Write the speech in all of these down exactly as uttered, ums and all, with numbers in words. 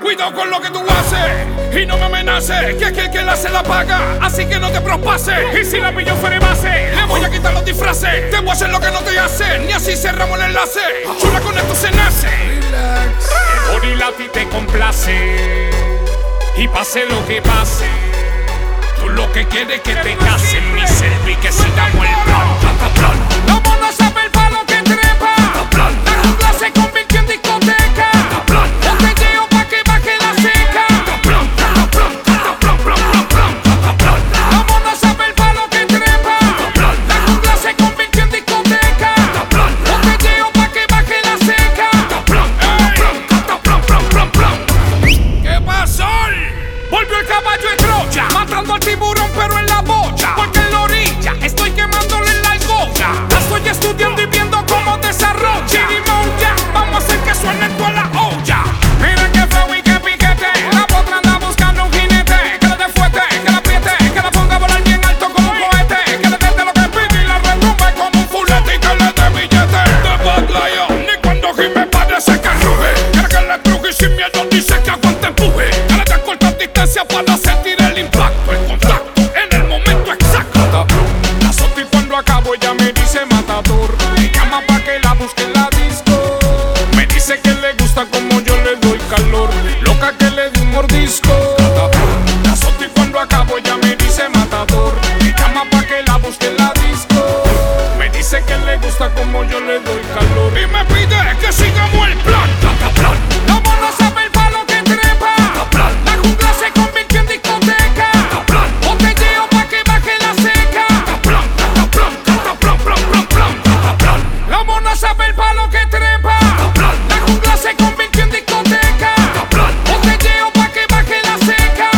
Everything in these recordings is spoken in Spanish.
Cuidado con lo que tú haces y no me amenaces, que aquel que la hace la paga, así que no te prospases. Y si la pillo fuera de base, le voy a quitar los disfraces. Te voy a hacer lo que no te hace, ni así cerramos el enlace. Chula, con esto se nace. Relax. El gorila a ti te complace, y pase lo que pase, tú lo que quieres es que te casen, mi selfie, que sigamos el plan. La mona sabe el palo que trepa, la jungla se convirtió en discoteca. Botelleo pa' que baje la seca. La mona sabe el palo que trepa, la jungla se convirtió en discoteca. Botelleo pa' que baje la seca. ¿Qué pasó? Volvió el caballo de Troya, matando al tiburón pero en la boya. Porque en la orilla estoy quemándole la argolla. La estoy estudiando y viendo cómo desarrolla. Chirimoya, vamos a hacer que suene toda la olla. Miren que flow y que piquete, la potra anda buscando un jinete. Que le dé fuerte, que la apriete, que la ponga a volar bien alto como un cohete. Que le dé lo que pide y la retumbe como un fulete. Y que le dé billete de Bad Lion, ni cuando gime parece que ruge. Quiere que le truje y sin miedo dice que aguante empuje. Que le dé corta distancia para sentir el impacto, el contacto en el momento exacto. La soto y cuando acabo ella me dice matador. Me llama pa' que la busque en la disco. Me dice que le gusta como yo le doy calor. Loca que le di un mordisco. La soto y cuando acabo ella me dice matador. Me llama pa' que la busque en la disco. Me dice que le gusta como yo le doy calor. Y me pide que sigamos el plan. La mona sabe el palo que trepa, la jungla se convirtió en discoteca. Botelleo pa' que baje la seca. La mona sabe el palo que trepa, la jungla se convirtió en discoteca. Botelleo pa' que baje la seca.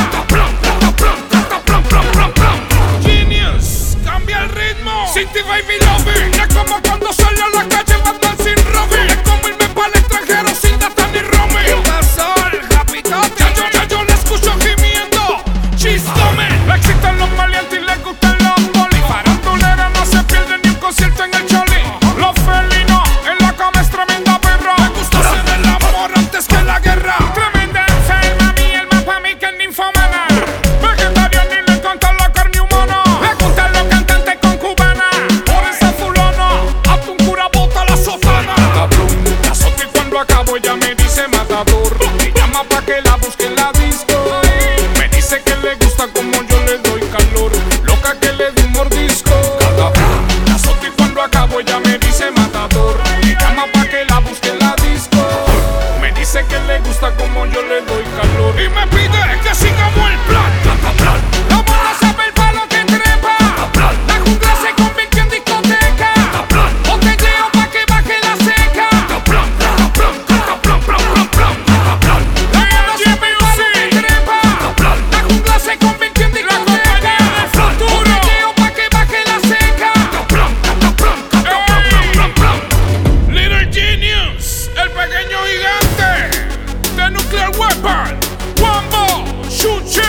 Genius, cambia el ritmo. City baby lobby, es como cuando salió a la calle Batman sin Robin. Es como irme para el extranjero sin data ni roaming. ¿Qué pasó, Happy Topi? Ya yo, ya yo le escucho gimiendo. Chistome. Le excitan los maleantes y les gustan los polis. Farandulera no se pierde ni un concierto en el Choli. Los felinos en la cama es tremenda perra. Me gusta hacer el amor antes que la guerra. Tremenda enferma, mi alma pa' mí que es ninfomana. Vegetariana y le encanta la carne humana. Le gustan los cantantes con cubana. Por esa fulana, a tu cura bota la sotana. La soto y cuando acabo ella me dice matador. Me llama pa' que la busque en la disco. Me dice que le gusta como yo le doy calor. Loca que le di un mordisco. La soto y cuando acabo ella me dice matador. Me llama pa' que la busque en la disco. Me dice que le gusta como yo le doy calor. Y me pide que sigamos el plan. La mona sabe el palo que trepa, la jungla se convirtió en discoteca. Botelleo pa' que baje la seca. La mona sabe el palo que trepa, la jungla se convirtió en discoteca. Botelleo pa' que baje la seca. Ey. Little Genius, el pequeño gigante de Nuclear Weapon. Wombo, Chuche.